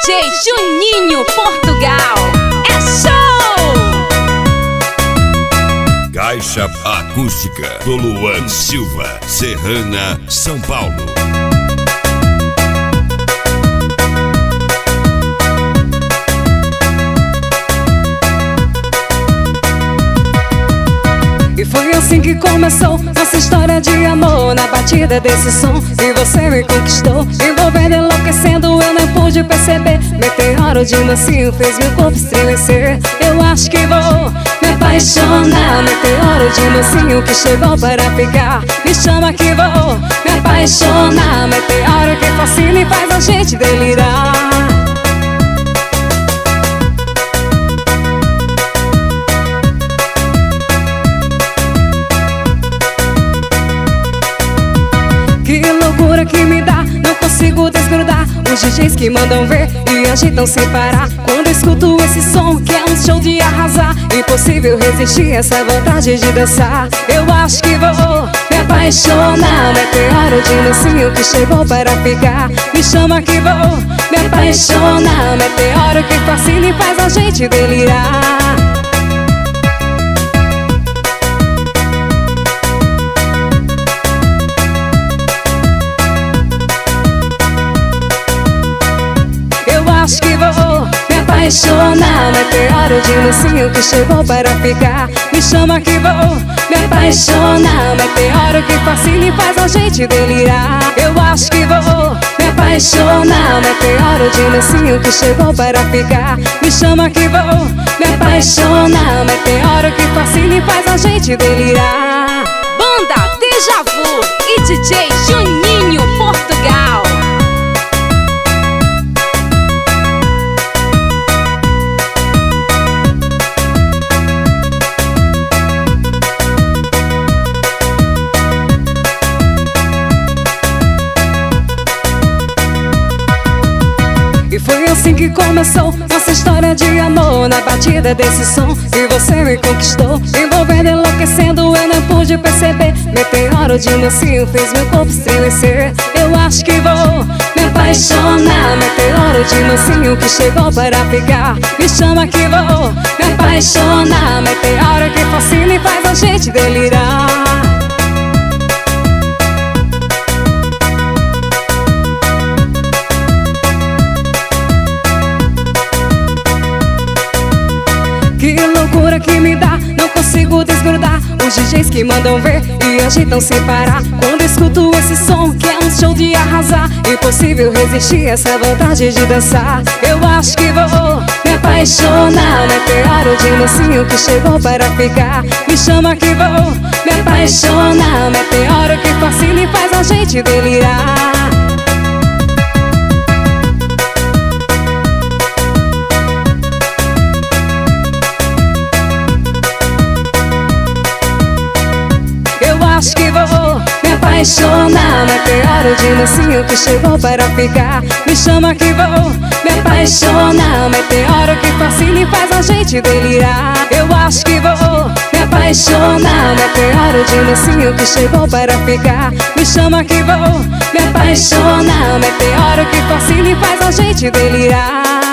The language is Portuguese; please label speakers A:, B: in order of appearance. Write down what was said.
A: DJ Juninho Portugal. É show!
B: Caixa acústica do Luan Silva, Serrana, São Paulo.
C: E foi assim que começou nossa história de amor. Na batida desse som e você me conquistou, envolvendo, enlouquecendo, eu nem pude perceber. Meteoro de mansinho fez meu corpo estremecer. Eu acho que vou me apaixonar. Meteoro de mansinho que chegou para ficar. Me chama que vou me apaixonar. Meteoro que fascina e faz a gente delirar. Que loucura que me dá, não consigo desgrudar. Os DJs que mandam ver e agitam sem parar. Quando escuto esse som que é um show de arrasar, impossível resistir essa vontade de dançar. Eu acho que vou me apaixonar. Meteoro de mansinho que chegou para ficar. Me chama que vou me apaixonar. Meteoro que fascina e faz a gente delirar. Acho que vou me apaixonar. Meteoro de mansinho que chegou para ficar. Me chama que vou me apaixonar. Meteoro que fascina e faz a gente delirar. Eu acho que vou me apaixonar. Meteoro de mansinho que chegou para ficar. Me chama que vou me apaixonar. Meteoro que fascina e faz a gente delirar.
A: Banda Deja Vu e DJ Juninho Portugal.
C: E foi assim que começou nossa história de amor. Na batida desse som e você me conquistou, envolvendo, enlouquecendo, eu não pude perceber. Meteoro de mansinho fez meu corpo estremecer. Eu acho que vou me apaixonar. Meteoro de mansinho que chegou para ficar. Me chama que vou me apaixonar. Meteoro que fascina e faz a gente delirar. Que loucura que me dá, não consigo desgrudar. Os DJs que mandam ver e agitam sem parar. Quando escuto esse som que é um show de arrasar, impossível resistir essa vontade de dançar. Eu acho que vou me apaixonar. Meteoro de mansinho que chegou para ficar. Me chama que vou me apaixonar. Meteoro que fascina e faz a gente delirar. Acho que vou me apaixonar. Meteoro de mansinho que chegou para ficar. Me chama que vou me apaixonar. Meteoro que fascina e faz a gente delirar. Eu acho que vou me apaixonar. Meteoro de mansinho que chegou para ficar. Me chama que vou me apaixonar. Meteoro que fascina e faz a gente delirar.